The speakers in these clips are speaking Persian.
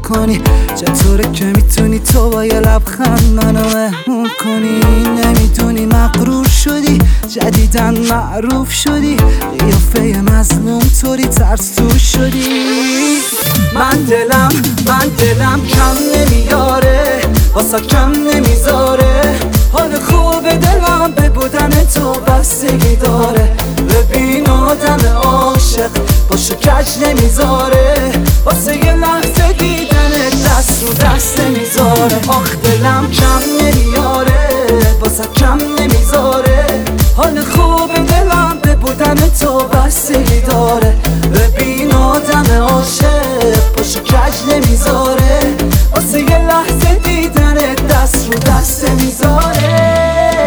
کنی؟ چطوره که میتونی تو با یه لبخند منو مهمون کنی؟ نمیدونی مغرور شدی، جدیدن معروف شدی، قیافه مظلوم طوری ترس تو شدی. من دلم کم نمیاره، واسه کم نمیذاره، حال خوب دلم به بودن تو بستگی داره. ببین آدم عاشق باشو کج نمیذاره، واسه یه لحظه دیدن دست رو دست نمیذاره. آخ دلم کم نمیاره، واسه کم نمیذاره، حال خوب دلم به بودن تو بستگی داره. ببین آدم عاشق باشو کج نمیذاره، واسه یه لحظه دیدن دست رو دست نمیذاره.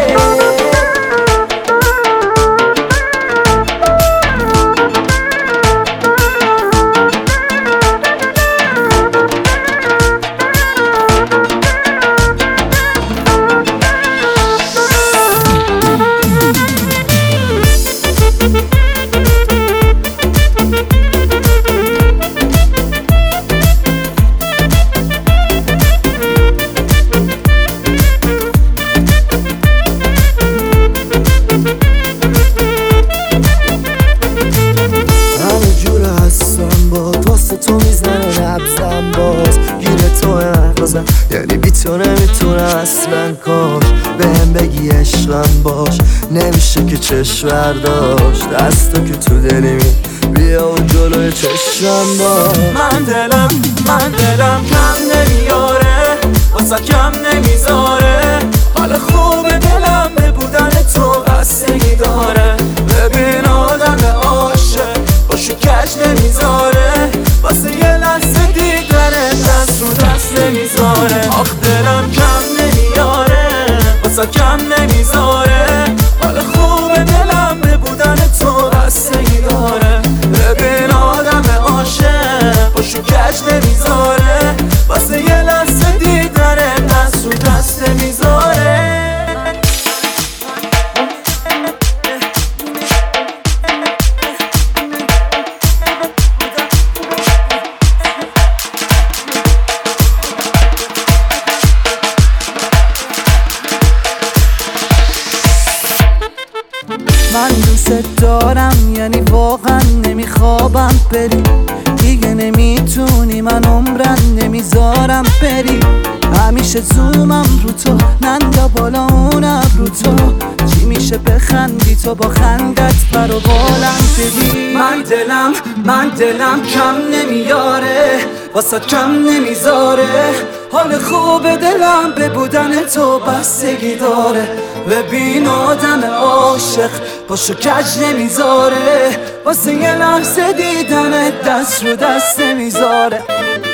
تو میزنه نبزم باز گیره تو نخوازم، یعنی بی تو نمیتونه اصلا. کاش بهم بگی عشقم باش، نمیشه که چشم برداشت دستو که تو دلی بیا و جلوی چشمم باش. من دلم کم نمیاره، واسه کم نمیذاره، حال خوب دلم به بودن تو بستگی داره. ببین آدم عاشق باشو کج نمیذاره، واسه یه لحظه دیدنه دست رو دست نمیذاره. آخ دلم کم نمیاره، واسه کم نمیذاره، حال خوب دلم به بودن تو بستگی داره. ببین آدم عاشق باشو کج نمیذاره، واسه یه لحظه دیدنه دست رو دست نمیذاره. من دوست دارم، یعنی واقعا نمیخوابم بری، دیگه نمیتونی من عمرن نمیذارم بری. همیشه زومم رو تو، نندا بالا اون ابرو تو، چی میشه بخندی تو با خندت پر و بالم بدی. من دلم کم نمیاره، واسه کم نمیذاره، حال خوب دلم به بودن تو بستگی داره. ببین آدم عاشق باشو کج نمیذاره، واسه یه لحظه دیدن دست رو دست نمیذاره.